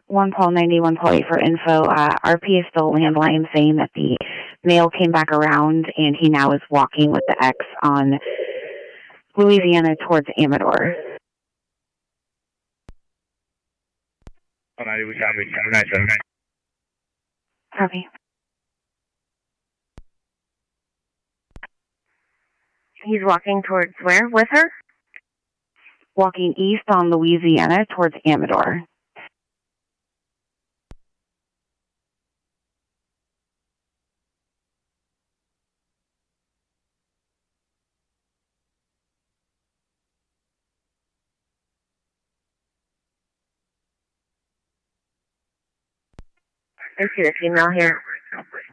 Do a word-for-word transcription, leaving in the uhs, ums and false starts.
one Paul ninety, one Paul eight for info. Uh, R P is still landline saying that the male came back around and he now is walking with the X on Louisiana towards Amador. Oh, ninety, we copy. Have a nice one. Copy. He's walking towards where with her? Walking east on Louisiana towards Amador. I see the female here.